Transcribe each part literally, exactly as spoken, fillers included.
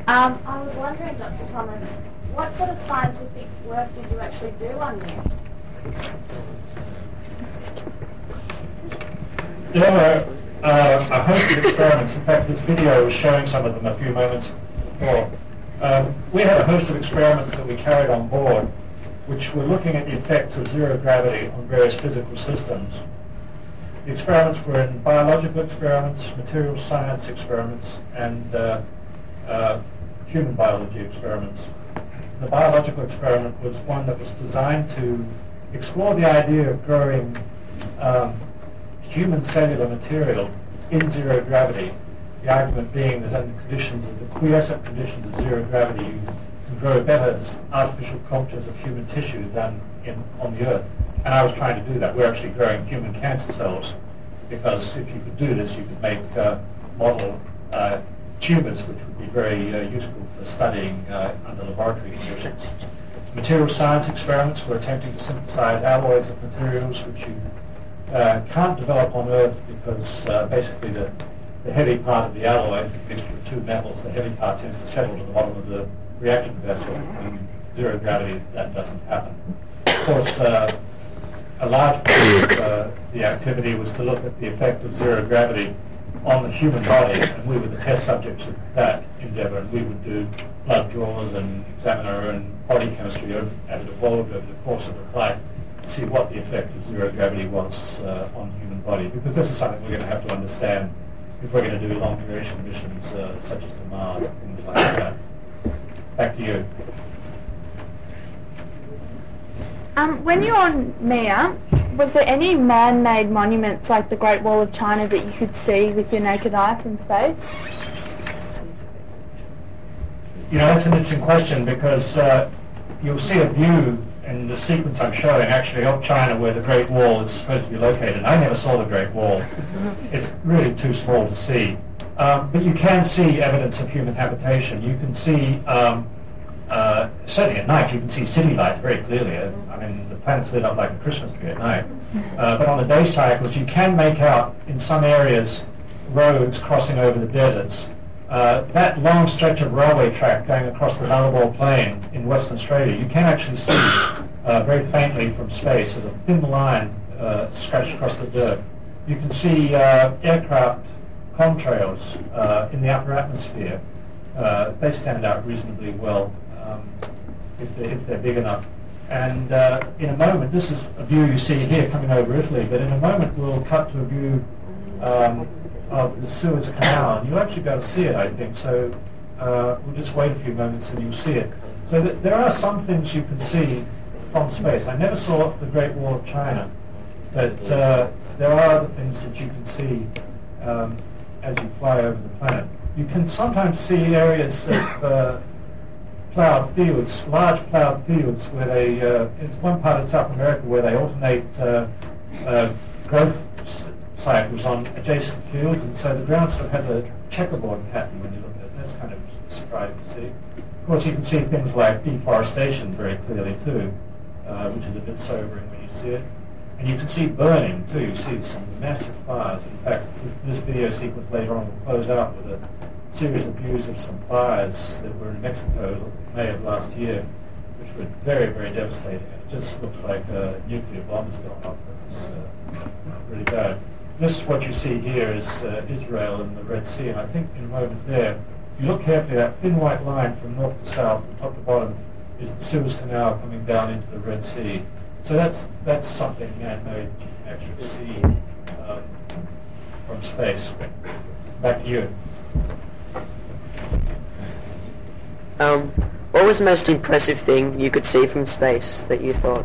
Um, I was wondering, Doctor Thomas, what sort of scientific work did you actually do on you? There were uh, a host of experiments. In fact, this video was showing some of them a few moments before. Um, we had a host of experiments that we carried on board, which were looking at the effects of zero gravity on various physical systems. The experiments were in biological experiments, material science experiments, and uh, uh, human biology experiments. The biological experiment was one that was designed to explore the idea of growing um, human cellular material in zero gravity. The argument being that under conditions of the quiescent conditions of zero gravity, you can grow better artificial cultures of human tissue than in, on the Earth. And I was trying to do that. We're actually growing human cancer cells, because if you could do this, you could make uh, model uh, tumors, which would be very uh, useful for studying uh, under laboratory conditions. Material science experiments were attempting to synthesize alloys of materials which you uh, can't develop on Earth, because uh, basically the, the heavy part of the alloy, mixture of two metals, the heavy part tends to settle to the bottom of the reaction vessel. In zero gravity, that doesn't happen. Of course, uh, a large part of uh, the activity was to look at the effect of zero gravity on the human body, and we were the test subjects of that endeavor, and we would do blood draws and examine our own body chemistry over, as it evolved over the course of the flight, to see what the effect of zero gravity was uh, on the human body, because this is something we're going to have to understand if we're going to do long duration missions uh, such as to Mars and things like that. Back to you. Um, when you were on Mia, was there any man-made monuments like the Great Wall of China that you could see with your naked eye from space? You know, that's an interesting question, because uh, you'll see a view in the sequence I'm showing actually of China where the Great Wall is supposed to be located. I never saw the Great Wall. It's really too small to see. Um, but you can see evidence of human habitation. You can see, um, uh, certainly at night, you can see city lights very clearly. I mean, the planet's lit up like a Christmas tree at night. Uh, but on the day cycles, you can make out in some areas roads crossing over the deserts. Uh, that long stretch of railway track going across the Nullarbor Plain in Western Australia, you can actually see uh, very faintly from space as a thin line uh, stretched across the dirt. You can see uh, aircraft contrails uh, in the upper atmosphere. Uh, they stand out reasonably well um, if, they, if they're big enough. And uh, in a moment, this is a view you see here coming over Italy, but in a moment we'll cut to a view um, of the Suez Canal, and you'll actually be able to see it, I think. So uh, we'll just wait a few moments and you'll see it. So th- there are some things you can see from space. I never saw the Great Wall of China, but uh, there are other things that you can see um, as you fly over the planet. You can sometimes see areas of uh, plowed fields, large plowed fields, where they, uh, it's one part of South America where they alternate uh, uh, growth s- cycles on adjacent fields, and so the ground sort of has a checkerboard pattern when you look at it. That's kind of surprising to see. Of course, you can see things like deforestation very clearly too, uh, which is a bit sobering when you see it. And you can see burning too. You see some massive fires. In fact, this video sequence later on will close out with a series of views of some fires that were in Mexico May of last year, which were very, very devastating. It just looks like a nuclear bombs going off. It's uh, really bad. This is what you see here is uh, Israel and the Red Sea, and I think in a moment there, if you look carefully, that thin white line from north to south, from top to bottom, is the Suez Canal coming down into the Red Sea. So that's that's something man-made you can actually see um, from space. Back to you. Um, what was the most impressive thing you could see from space that you thought?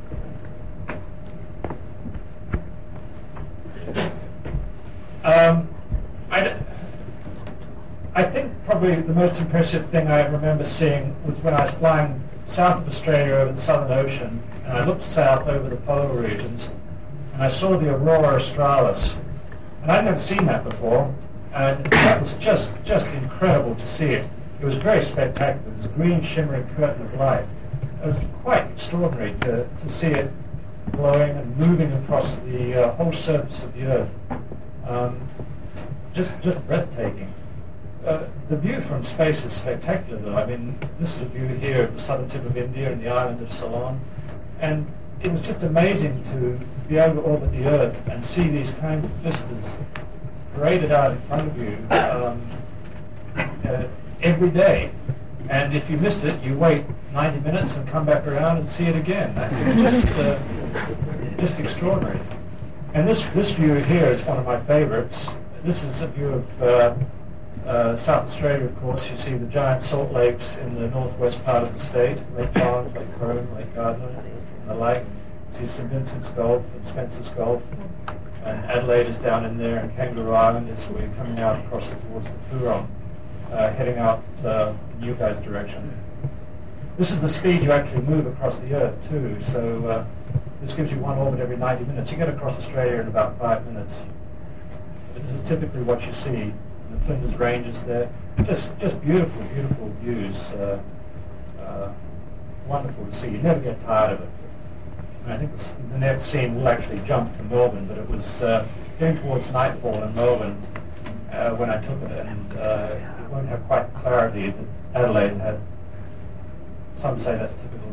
Um, I, d- I think probably the most impressive thing I remember seeing was when I was flying south of Australia over the Southern Ocean, and I looked south over the polar regions, and I saw the Aurora Australis. And I'd never seen that before, and that was just, just incredible to see it. It was very spectacular. It was a green shimmering curtain of light. It was quite extraordinary to, to see it glowing and moving across the uh, whole surface of the Earth. Um, just, just breathtaking. Uh, the view from space is spectacular, though. I mean, this is a view here of the southern tip of India and the island of Ceylon. And it was just amazing to be able to orbit the Earth and see these kinds of vistas paraded out in front of you um, uh, every day. And if you missed it, you wait ninety minutes and come back around and see it again. It was just, uh, just extraordinary. And this, this view here is one of my favorites. This is a view of uh, uh, South Australia, of course. You see the giant salt lakes in the northwest part of the state, Lake Charles, Lake Crone, Lake Gardner, and the like. You see Saint Vincent's Gulf and Spencer's Gulf. And Adelaide is down in there, and Kangaroo Island is we're coming out across towards the Coorong, uh, heading out uh, in you guys' direction. This is the speed you actually move across the Earth, too. So uh, this gives you one orbit every ninety minutes. You get across Australia in about five minutes. This is typically what you see. The Flinders Ranges there. Just just beautiful, beautiful views. Uh, uh, wonderful to see. You never get tired of it. And I think this, the next scene will actually jump to Melbourne, but it was uh, getting towards nightfall in Melbourne uh, when I took it, and uh, it won't have quite the clarity that Adelaide had. Some say that's typical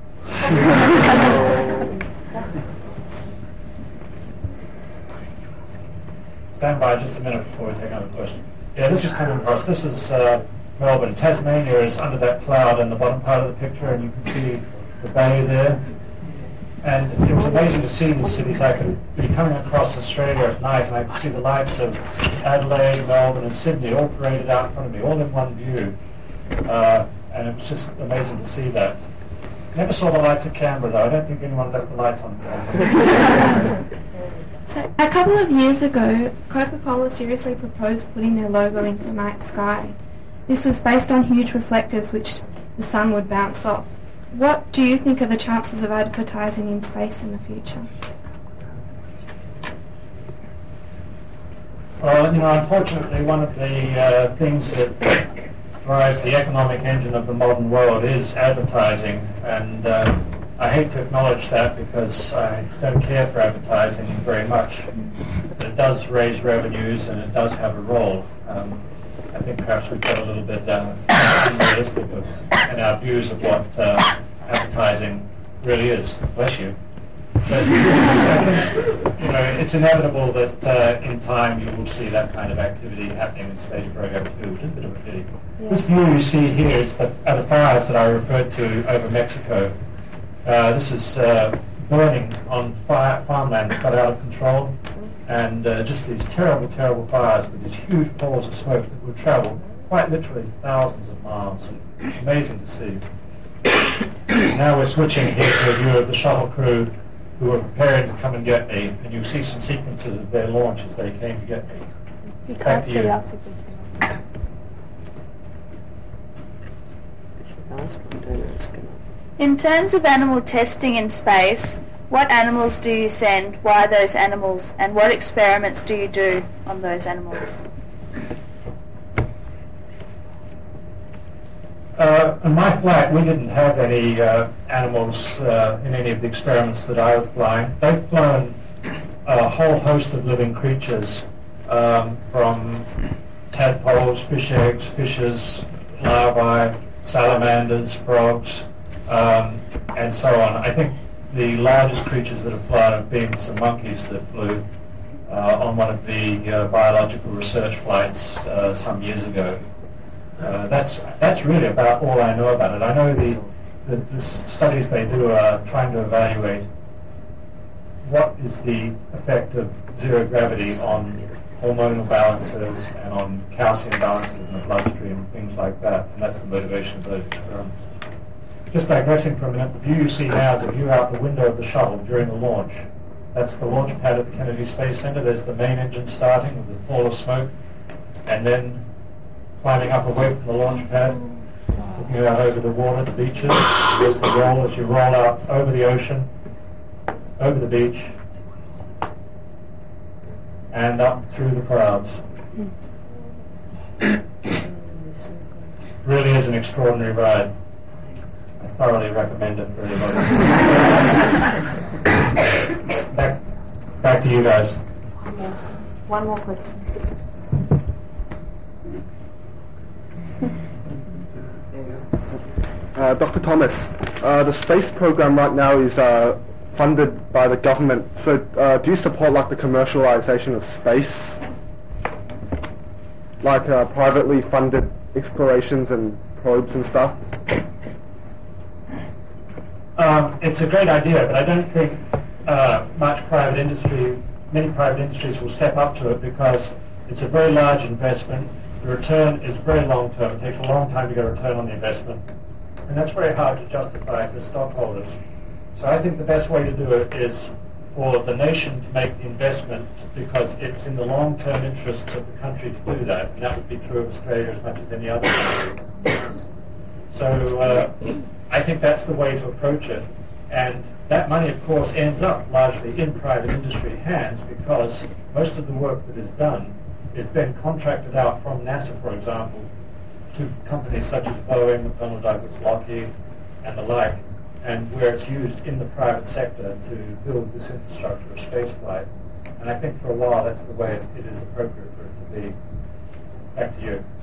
there. Stand by just a minute before we take another question. Yeah, this is coming across. This is uh, Melbourne. Tasmania is under that cloud in the bottom part of the picture, and you can see the bay there. And it was amazing to see these cities. I could be coming across Australia at night, and I could see the lights of Adelaide, Melbourne, and Sydney all paraded out in front of me, all in one view. Uh, and it was just amazing to see that. Never saw the lights of Canberra, though. I don't think anyone left the lights on. So, a couple of years ago, Coca-Cola seriously proposed putting their logo into the night sky. This was based on huge reflectors which the sun would bounce off. What do you think are the chances of advertising in space in the future? Well, you know, unfortunately, one of the uh, things that drives the economic engine of the modern world is advertising, and uh, I hate to acknowledge that because I don't care for advertising very much. But it does raise revenues, and it does have a role. Um, I think perhaps we've got a little bit uh, unrealistic of, in our views of what uh, advertising really is. Bless you. But I think, you know, it's inevitable that uh, in time you will see that kind of activity happening in space program too. Which is a bit of a pity. Yeah. This view you see here is the, are the fires that I referred to over Mexico. Uh, this is uh, burning on fire, farmland that got out of control, and uh, just these terrible, terrible fires with these huge balls of smoke that would travel quite literally thousands of miles. Amazing to see. Now we're switching here to a view of the shuttle crew who are preparing to come and get me, and you see some sequences of their launch as they came to get me. You Back can't to see you. us if we can. In terms of animal testing in space, what animals do you send, why those animals, and what experiments do you do on those animals? Uh, in my flight, we didn't have any uh, animals uh, in any of the experiments that I was flying. They've flown a whole host of living creatures, um, from tadpoles, fish eggs, fishes, larvae, salamanders, frogs, um, and so on. I think the largest creatures that have flown have been some monkeys that flew uh, on one of the uh, biological research flights uh, some years ago. Uh, that's that's really about all I know about it. I know the, the, the studies they do are trying to evaluate what is the effect of zero gravity on hormonal balances and on calcium balances in the bloodstream and things like that, and that's the motivation of those experiments. Just digressing for a minute, the view you see now is a view out the window of the shuttle during the launch. That's the launch pad at the Kennedy Space Center. There's the main engine starting with the fall of smoke, and then climbing up away from the launch pad, looking out over the water, the beaches. There's the roll as you roll out over the ocean, over the beach, and up through the clouds. Really is an extraordinary ride. I thoroughly recommend it for anybody. back, back to you guys. Okay. One more question. Uh, Doctor Thomas, uh, the space program right now is uh, funded by the government. So, uh, do you support like the commercialization of space, like uh, privately funded explorations and probes and stuff? Um, it's a great idea, but I don't think uh, much private industry, many private industries will step up to it because it's a very large investment. The return is very long term. It takes a long time to get a return on the investment. And that's very hard to justify to stockholders. So I think the best way to do it is for the nation to make the investment because it's in the long-term interests of the country to do that. And that would be true of Australia as much as any other country. So uh, I think that's the way to approach it. And that money, of course, ends up largely in private industry hands because most of the work that is done is then contracted out from NASA, for example, to companies such as Boeing, McDonnell Douglas, Lockheed, and the like, and where it's used in the private sector to build this infrastructure of spaceflight. And I think for a while that's the way it is appropriate for it to be. Back to you.